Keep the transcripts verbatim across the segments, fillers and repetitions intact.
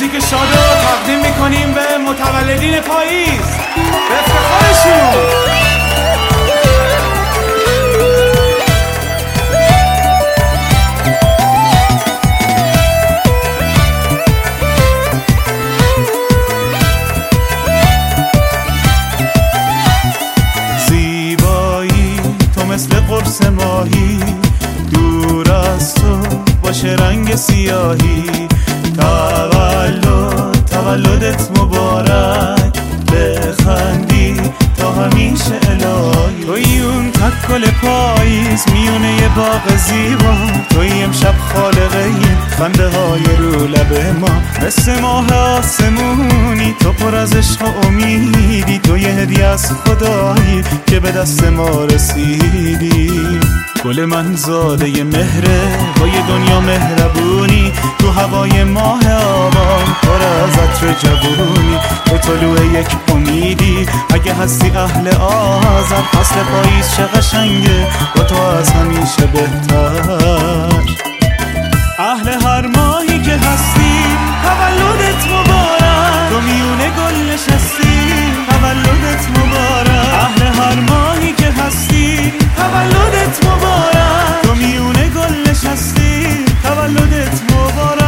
موزیک شادو تقدیم میکنیم به متولدین پاییز به افتخارشون. مثل قرص ماهی دور از تو باشه رنگ سیاهی. تولد تولدت مبارک، بخندی تا همیشه الهی. توی اون تکل پاییز میونه یه باغ زیبا، توی امشب خالقی خنده های رو لب ما. مثل ماه آسمونی تو پر از عشق و امیدی، تو یه هدیه از خدایی که به دست ما رسیدی. گل من زاده ی مهره با یه دنیا مهربونی، تو هوای ماه آبان پر از عطر جوونی. تو طلوع یک امیدی اگه هستی اهل آذر، فصل پاییز چه قشنگه با تو از همیشه بهتر. اهل هر ماهی که هستی تولدت مبارک، تو میونه گل نشستی تولدت مبارک. اهل هر ماهی که هستی تولدت مبارک، تو میونه گل نشستی تولدت مبارک.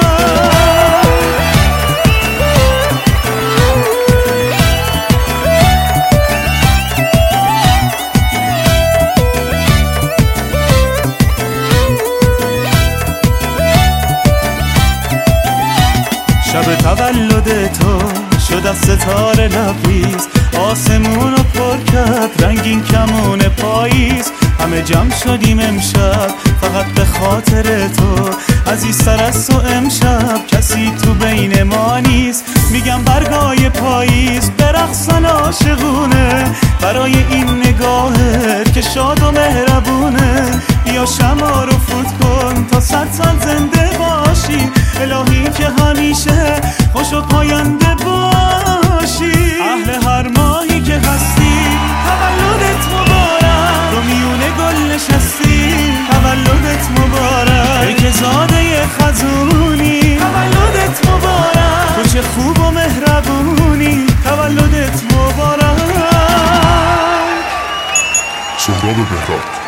شب تولد تو شد از ستاره لبریز، آسمون رو پر کرد رنگین کمون پاییز. همه جمع شدیم امشب فقط به خاطر تو، عزیزتر از تو امشب کسی تو بین ما نیست. میگم برگای پاییز برقصن عاشقونه، برای این نگاهت که شاد و مهربونه. بیا شمع رو فوت کن تا صد سال زنده باشی، الهی که همیشه خوش و پاینده باشی. اهل هر ماهی که هستی تولدت مبارک، تو میونه گل نشستی تولدت مبارک. ای که زاده خزونی تولدت مبارک، تو چه خوب و مهربونی تولدت مبارک. سهراب بهراد.